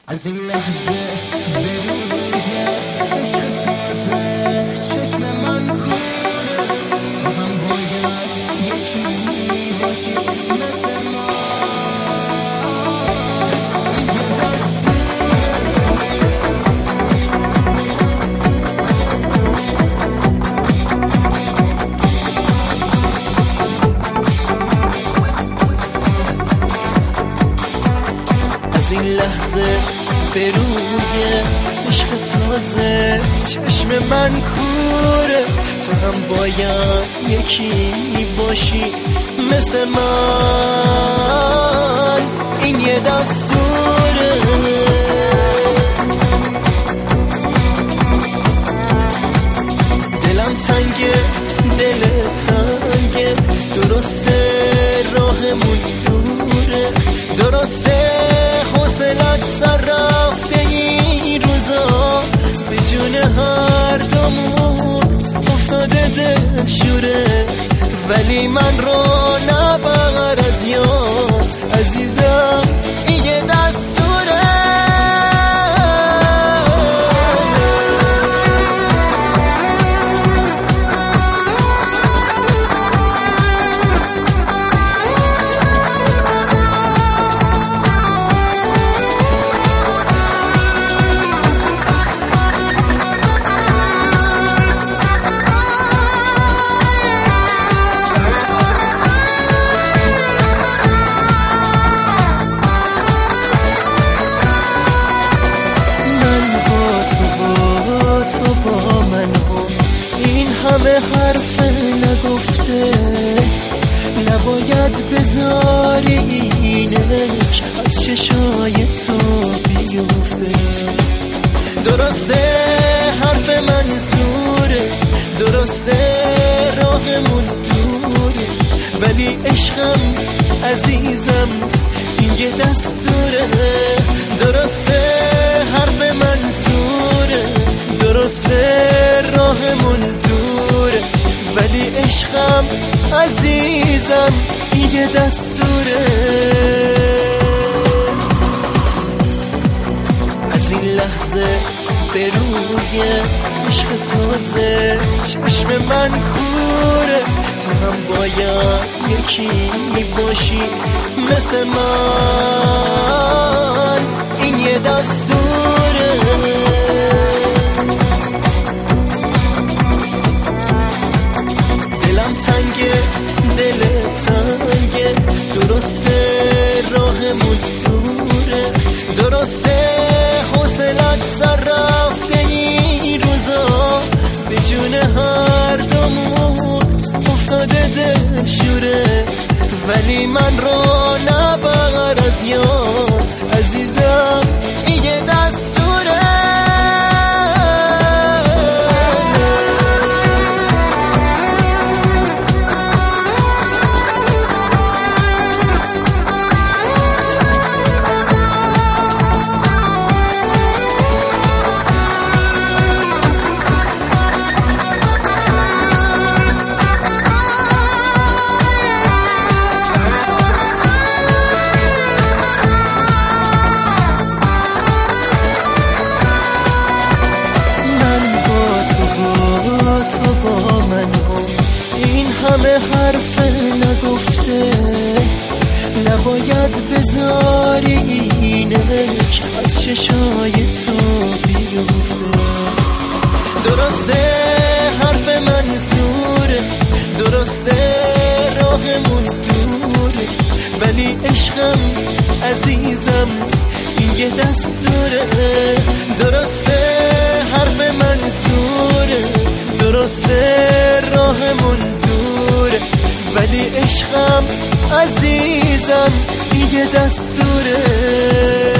از این لحظه بروی عشق تازه چشم من کوره، تو هم باید یکی باشی مثل ما. از این لحظه به روی عشق تازه چشم من کوره، تو هم باید یکی باشی مثل من. این یه دستوره، دلم تنگه دل تنگه، درسته راهمون دوره، درسته حوصلت سر رفته این روزا، به جون هر دومون افتاده دل شوره، ولی من رو نبر از یار عزیزم، این یه دستوره. همه حرف نگفته، نباید بذاری این عشق از چشای تو بیفته. درسته حرف منظوره، درسته راهمون دوره، ولی عشقم عزیزم این یه دستوره. درسته حرف منظوره، درسته راهمون دوره، ولی عشقم عزیزم این یه دستوره. از این لحظه به روی عشق تازه چشم من کوره، تو هم باید یکی باشی مثل من. این یه دستوره، دلم تنگه دل تنگه، درسته راهمون دوره، درسته حوصلت سر رفته این روزا، به جون هر دومون افتاده دل شوره، ولی من رو نبر از یار عزیزم، این یه دستوره. همه حرف نگفته، نباید بذاری این عشق از چشای تو بیفته. درسته حرف منظوره، درسته راهمون دوره، ولی عشقم عزیزم این یه دستوره. درسته حرف منظوره، درسته راهمون دوره، ولی عشقم عزیزم این یه دستوره.